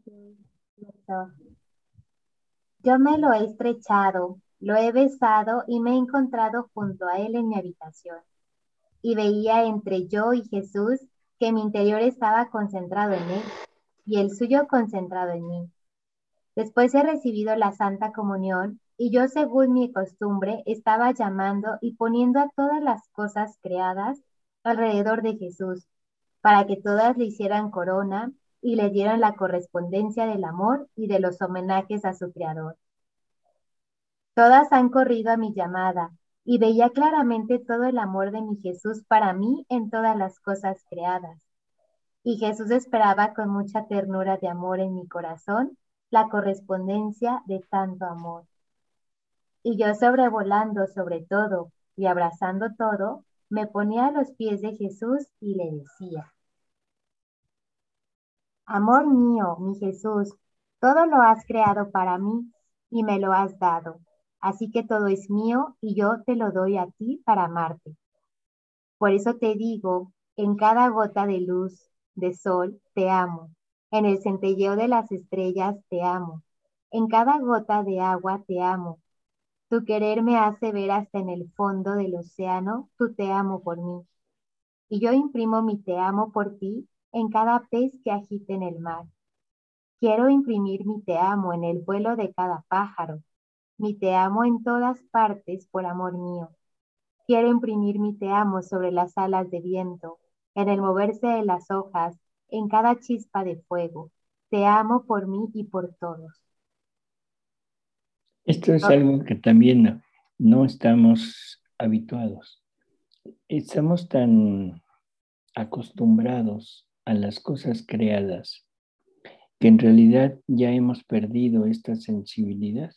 Cierto. Yo me lo he estrechado, lo he besado y me he encontrado junto a él en mi habitación. Y veía entre yo y Jesús que mi interior estaba concentrado en él y el suyo concentrado en mí. Después he recibido la Santa Comunión y yo, según mi costumbre, estaba llamando y poniendo a todas las cosas creadas alrededor de Jesús, para que todas le hicieran corona y le dieran la correspondencia del amor y de los homenajes a su Creador. Todas han corrido a mi llamada y veía claramente todo el amor de mi Jesús para mí en todas las cosas creadas. Y Jesús esperaba con mucha ternura de amor en mi corazón la correspondencia de tanto amor. Y yo, sobrevolando sobre todo y abrazando todo, me ponía a los pies de Jesús y le decía: Amor mío, mi Jesús, todo lo has creado para mí y me lo has dado. Así que todo es mío y yo te lo doy a ti para amarte. Por eso te digo, en cada gota de luz, de sol, te amo. En el centelleo de las estrellas, te amo. En cada gota de agua, te amo. Tu querer me hace ver hasta en el fondo del océano, tu te amo por mí. Y yo imprimo mi te amo por ti en cada pez que agite en el mar. Quiero imprimir mi te amo en el vuelo de cada pájaro, mi te amo en todas partes por amor mío. Quiero imprimir mi te amo sobre las alas de viento, en el moverse de las hojas, en cada chispa de fuego. Te amo por mí y por todos. Esto es Oh, algo que también no estamos habituados. Estamos tan acostumbrados a las cosas creadas que en realidad ya hemos perdido esta sensibilidad.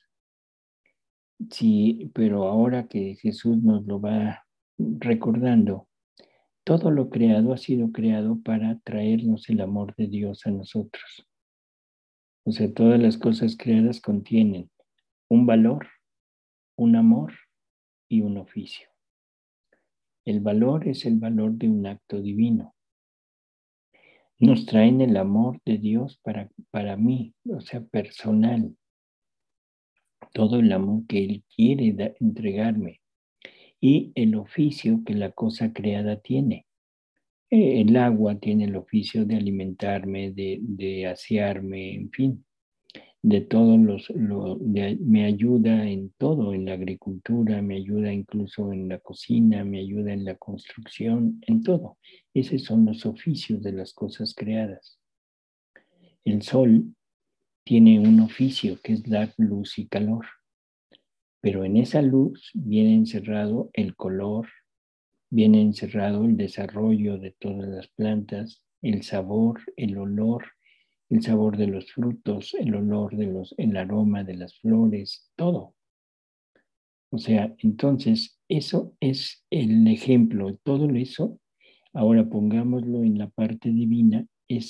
Sí, pero ahora que Jesús nos lo va recordando, todo lo creado ha sido creado para traernos el amor de Dios a nosotros. O sea, todas las cosas creadas contienen un valor, un amor y un oficio. El valor es el valor de un acto divino. Nos traen el amor de Dios para mí, o sea, personal, todo el amor que Él quiere entregarme y el oficio que la cosa creada tiene. El agua tiene el oficio de alimentarme, de asearme, en fin, de todos me ayuda en todo, en la agricultura, me ayuda incluso en la cocina, me ayuda en la construcción, en todo. Esos son los oficios de las cosas creadas. El sol tiene un oficio que es dar luz y calor, pero en esa luz viene encerrado el color, viene encerrado el desarrollo de todas las plantas, el sabor, el olor, el sabor de los frutos, el olor el aroma de las flores, todo. O sea, entonces eso es el ejemplo, todo eso. Ahora pongámoslo en la parte divina,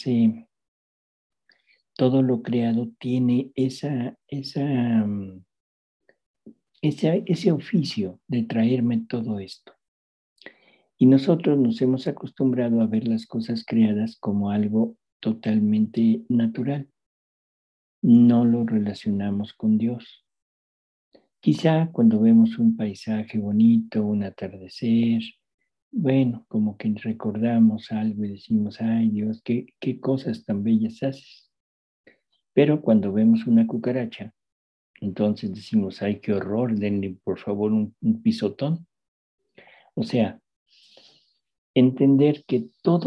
todo lo creado tiene ese oficio de traerme todo esto. Y nosotros nos hemos acostumbrado a ver las cosas creadas como algo totalmente natural. No lo relacionamos con Dios. Quizá cuando vemos un paisaje bonito, un atardecer, bueno, como que recordamos algo y decimos, ay Dios, qué cosas tan bellas haces. Pero cuando vemos una cucaracha, entonces decimos, ay, qué horror, denle por favor un pisotón. O sea, entender que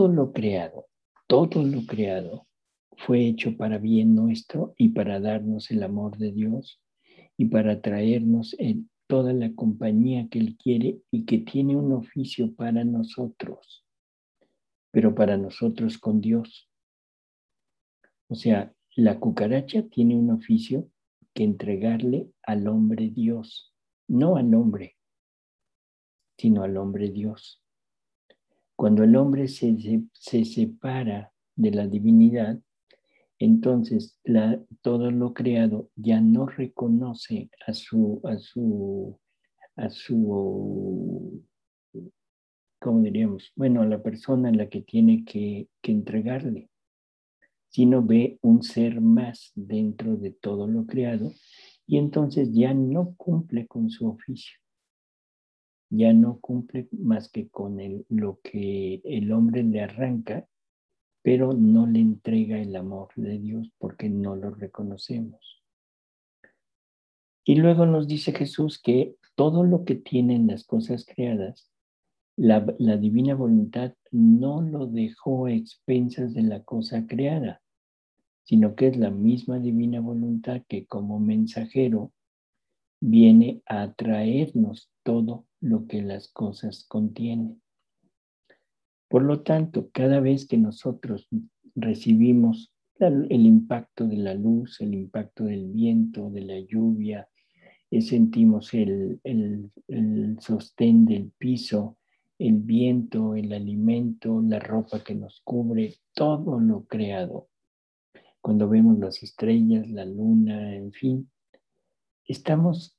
todo lo creado fue hecho para bien nuestro y para darnos el amor de Dios y para traernos toda la compañía que Él quiere y que tiene un oficio para nosotros, pero para nosotros con Dios. O sea, la cucaracha tiene un oficio que entregarle al hombre Dios, no al hombre, sino al hombre Dios. Cuando el hombre se separa de la divinidad, entonces todo lo creado ya no reconoce a su, ¿cómo diríamos? Bueno, a la persona a la que tiene que entregarle, sino ve un ser más dentro de todo lo creado y entonces ya no cumple con su oficio, ya no cumple más que con lo que el hombre le arranca, pero no le entrega el amor de Dios porque no lo reconocemos. Y luego nos dice Jesús que todo lo que tienen las cosas creadas, la divina voluntad no lo dejó a expensas de la cosa creada, sino que es la misma divina voluntad que como mensajero viene a traernos todo lo que las cosas contienen. Por lo tanto, cada vez que nosotros recibimos el impacto de la luz, el impacto del viento, de la lluvia, sentimos el sostén del piso, el viento, el alimento, la ropa que nos cubre, todo lo creado. Cuando vemos las estrellas, la luna, en fin, estamos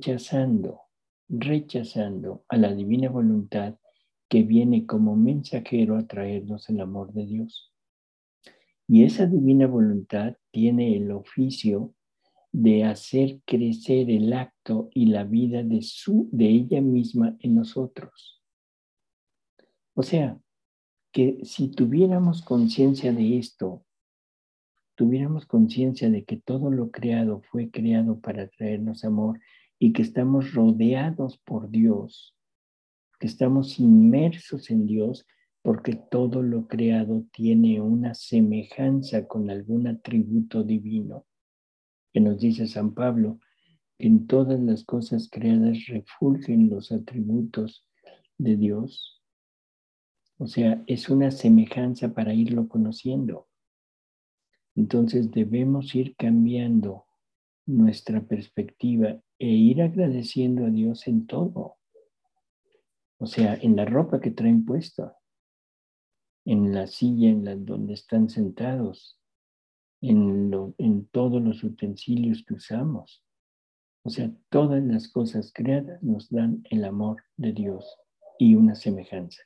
rechazando a la divina voluntad que viene como mensajero a traernos el amor de Dios. Y esa divina voluntad tiene el oficio de hacer crecer el acto y la vida de ella misma en nosotros. O sea, que si tuviéramos conciencia de esto, tuviéramos conciencia de que todo lo creado fue creado para traernos amor y que estamos rodeados por Dios, que estamos inmersos en Dios, porque todo lo creado tiene una semejanza con algún atributo divino, que nos dice San Pablo, en todas las cosas creadas refulgen los atributos de Dios. O sea, es una semejanza para irlo conociendo. Entonces debemos ir cambiando nuestra perspectiva e ir agradeciendo a Dios en todo. O sea, en la ropa que traen puesta, en la silla donde están sentados, en todos los utensilios que usamos. O sea, todas las cosas creadas nos dan el amor de Dios y una semejanza.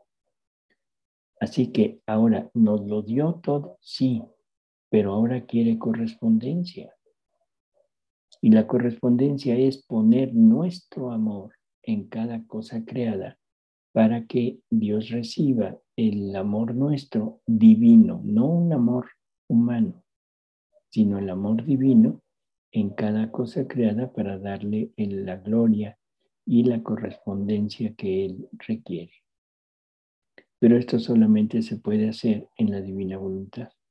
Así que ahora nos lo dio todo, sí, pero ahora quiere correspondencia. Y la correspondencia es poner nuestro amor en cada cosa creada para que Dios reciba el amor nuestro divino, no un amor humano, sino el amor divino en cada cosa creada para darle la gloria y la correspondencia que Él requiere. Pero esto solamente se puede hacer en la divina voluntad.